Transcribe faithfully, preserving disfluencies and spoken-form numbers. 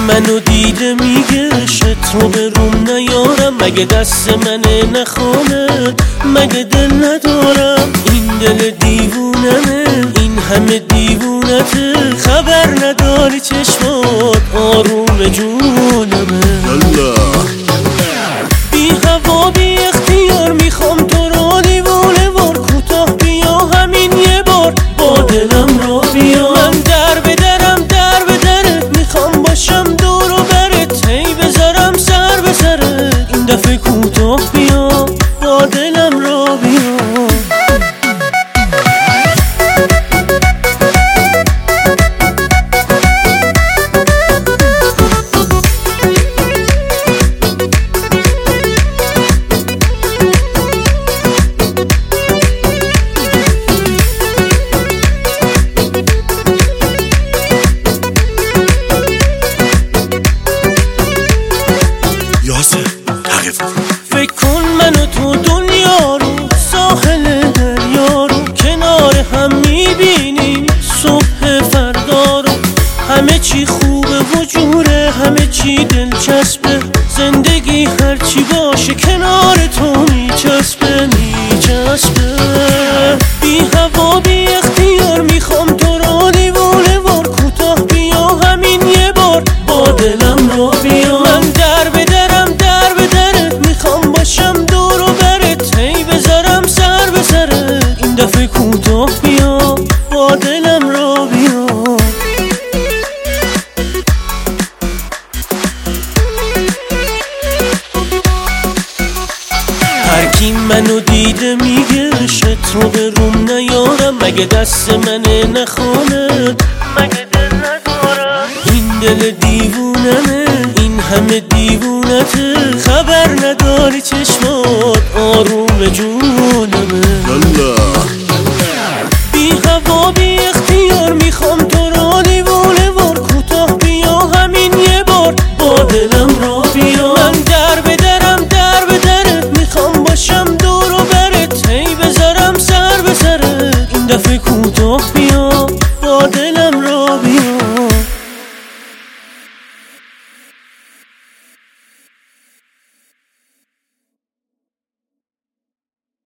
منو دیده میگه تو به روم نیارم، مگه دست منه نخونه، مگه دل ندارم، این دل دیوونمه، این همه دیوونته، خبر نداری چشمات آروم جونمه. بی هوا بی اختیار میخوام تو رو دیوونه وار، کوتاه بیا همین یه بار با دلم را بیا. من در به درم در به درت میخوام باشم دور و برت، هی بذارم سر به سرت، این دفعه کوتاه بیا با دلم را بیا. فکر کن من و تو دنیا رو، ساحل دریا رو، کنار هم میبینیم صبح فردا رو. همه چی خوبه و جوره، همه چی دلچسبه، زندگی هرچی باشه کنار تو میچسبه میچسبه. بی هوا بی اختیار میخوام تو رو دیوونه وار، کوتاه بیا همین یه بار با دلم رو بیا. من در به درم در به درت میخوام باشم دور و برت، هی بذارم سر به سرت، این دفعه کوتاه بیا با دلم رو بیا. هر کی منو دیده میگه تو به روم نیارم، مگه دست منه نخونه، مگه دل ندارم، این دل دیوونمه، این همه دیوونته، خبر نداری چشمات آروم جونمه. بی هوا بی